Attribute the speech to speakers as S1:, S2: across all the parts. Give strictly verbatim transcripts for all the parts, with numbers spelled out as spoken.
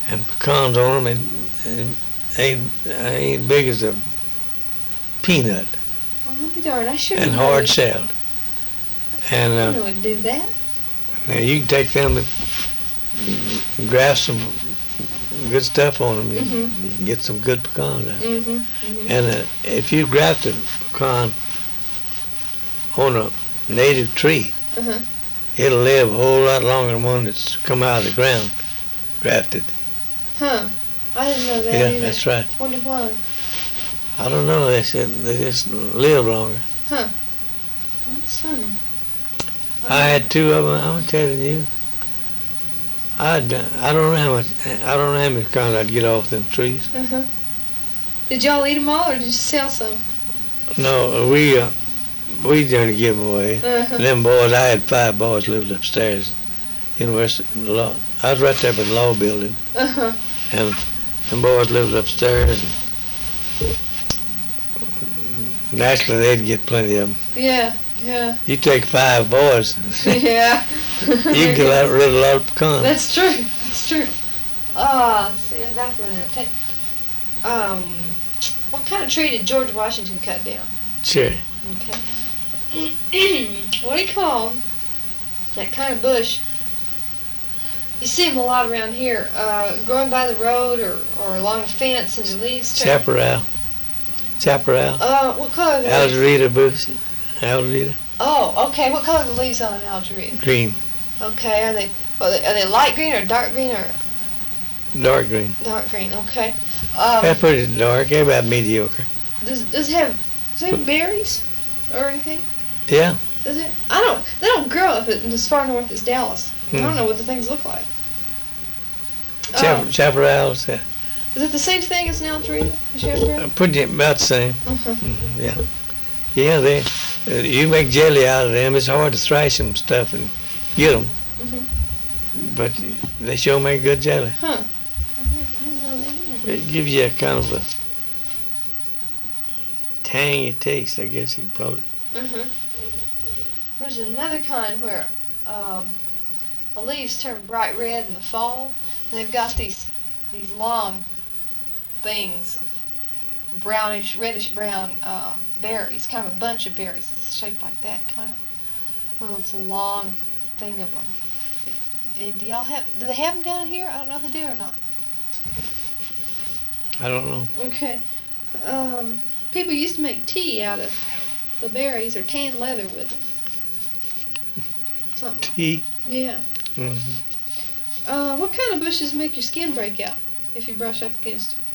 S1: and pecans on them, and, and ain't ain't big as a peanut,
S2: Oh, I'll be darned. I should
S1: and
S2: have
S1: hard
S2: known.
S1: shelled. And
S2: I
S1: uh,
S2: know would do that.
S1: now you can take them and graft some good stuff on them. You,
S2: Mhm.
S1: you can get some good pecans out.
S2: Mm-hmm. mm-hmm.
S1: And uh, if you graft a pecan on a native tree,
S2: Uh-huh.
S1: it'll live a whole lot longer than one that's come out of the ground, grafted.
S2: Huh. I didn't know that
S1: Yeah,
S2: either.
S1: that's right.
S2: Wonder why.
S1: I don't know. They said they just live longer.
S2: Huh. That's funny.
S1: I had two of them. I'm telling you. I I don't know how much. I don't know how many pecans I'd get off them trees.
S2: Uh-huh. Did y'all eat them all, or did you sell some?
S1: No, we uh, we done give them away.
S2: Uh-huh.
S1: Them boys. I had five boys lived upstairs, University Law. I was right there by the law building,
S2: Uh-huh.
S1: and them boys lived upstairs. And naturally, they'd get plenty of them.
S2: Yeah. Yeah.
S1: You take five boys, you
S2: Yeah.
S1: can get out, rid of a lot of pecans.
S2: That's true. That's true. Ah, see, I'm back running out of tape. Um, what kind of tree did George Washington cut down?
S1: Cherry.
S2: Okay. What do you call that kind of bush? You see them a lot around here, uh, growing by the road or, or along the fence, and the leaves turn.
S1: Chaparral. Chaparral.
S2: Uh, what color are the leaves?
S1: Algerita bush. Algerita.
S2: Oh, okay. What color are the leaves on an algerita?
S1: Green.
S2: Okay. Are they, are they are they light green or dark green or
S1: Dark green.
S2: dark green? Okay. Um,
S1: That's pretty dark. They're about mediocre.
S2: Does does it have does it have berries or anything?
S1: Yeah.
S2: Does it? I don't. They don't grow up in- as far north as Dallas. I
S1: Hmm.
S2: don't know what the things look like.
S1: Chap-
S2: Oh,
S1: Chaparral's uh,
S2: is it the same thing as an algerita? A chaparral?
S1: pretty about the same.
S2: Uh-huh.
S1: Mhm, yeah. Yeah, they. Uh, you make jelly out of them. It's hard to thrash them stuff and get them,
S2: Mhm.
S1: but they sure make good jelly.
S2: Huh. I didn't, I didn't know that either.
S1: It gives you a kind of a tangy taste, I guess you'd call it.
S2: Mhm. There's another kind where um, the leaves turn bright red in the fall, and they've got these these long things, brownish, reddish brown uh, berries, kind of a bunch of berries. It's shaped like that, kind of. Well, it's a long thing of them. Uh, Do y'all have? Do they have them down here? I don't know if they do or not.
S1: I don't know.
S2: Okay. Um, people used to make tea out of the berries or tan leather with them. Something.
S1: Tea.
S2: Yeah.
S1: hmm
S2: Uh, what kind of bushes make your skin break out if you brush up against them?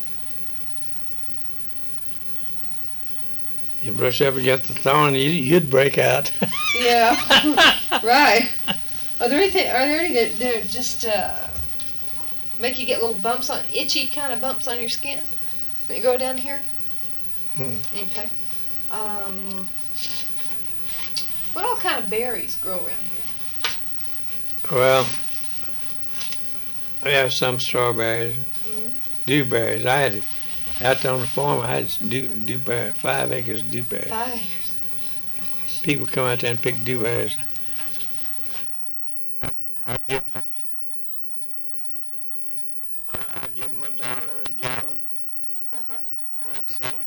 S1: You brush up against the thorn, you, you'd break out.
S2: Yeah. Right. Are there anything? Are there any that that just uh, make you get little bumps on, itchy kind of bumps on your skin that go down here?
S1: Hmm.
S2: Okay. Um, what all kind of berries grow around here?
S1: Well, we have some strawberries,
S2: Mhm.
S1: dewberries. I had it out there on the farm. I had dew, dewberry, five acres of dewberries.
S2: Five acres. Gosh.
S1: People come out there and pick dewberries. I'd give them, I'd give them a dollar a gallon.
S2: Uh-huh.
S1: And I'd sell